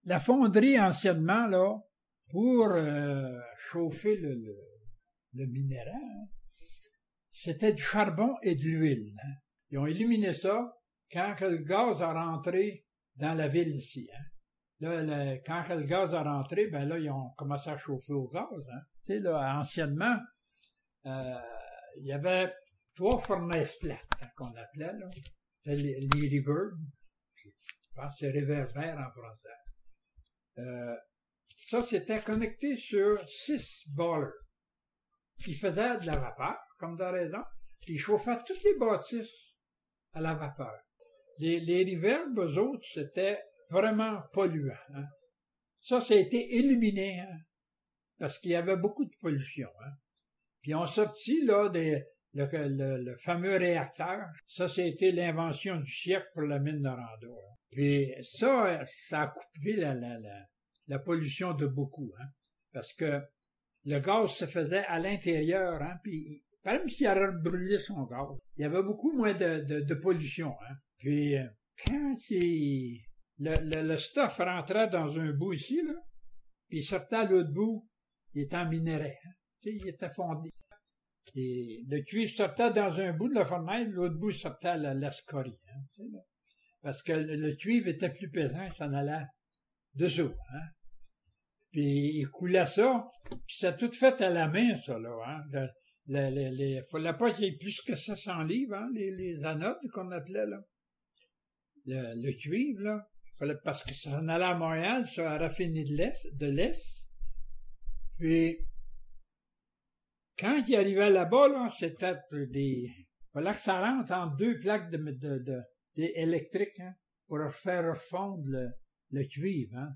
La fonderie, anciennement, là, pour chauffer le minerai, hein, c'était du charbon et de l'huile. Hein. Ils ont éliminé ça quand le gaz a rentré dans la ville ici. Hein. Là, quand le gaz a rentré, ben là, ils ont commencé à chauffer au gaz. Hein. Tu sais, là, anciennement, il y avait 3 fournaises plates, hein, qu'on appelait, là. C'était les reverbs. Je pense que c'est réverbère en français. Ça, c'était connecté sur 6 boilers. Ils faisaient de la vapeur, comme de raison, puis ils chauffaient toutes les bâtisses à la vapeur. Les reverbs, eux autres, c'était vraiment polluant. Hein. Ça a été éliminé, hein, parce qu'il y avait beaucoup de pollution. Hein. Puis on sorti là le fameux réacteur. Ça, c'était l'invention du siècle pour la mine de Noranda. Hein. Puis ça a coupé la pollution de beaucoup, hein, parce que le gaz se faisait à l'intérieur, hein, puis même s'il avait brûlé son gaz, il y avait beaucoup moins de pollution. Hein. Puis quand le stuff rentrait dans un bout ici, là, puis il sortait à l'autre bout, il était en minerai. Hein. Tu sais, il était fondé. Et le cuivre sortait dans un bout de la fournaise, l'autre bout sortait à la scorie. Hein, tu sais, là. Parce que le cuivre était plus pesant, il s'en allait dessous. Hein. Puis il coulait ça, puis c'est tout fait à la main, ça, là. Hein. Fallait pas qu'il y ait plus que 700 livres, hein, les anodes qu'on appelait, là. Le cuivre, là. Parce que ça en allait à Montréal, ça a raffiné de l'Est. Puis, quand il arrivait là-bas, là, c'était fallait que ça rentre entre 2 plaques électriques, hein, pour faire fondre le cuivre, hein.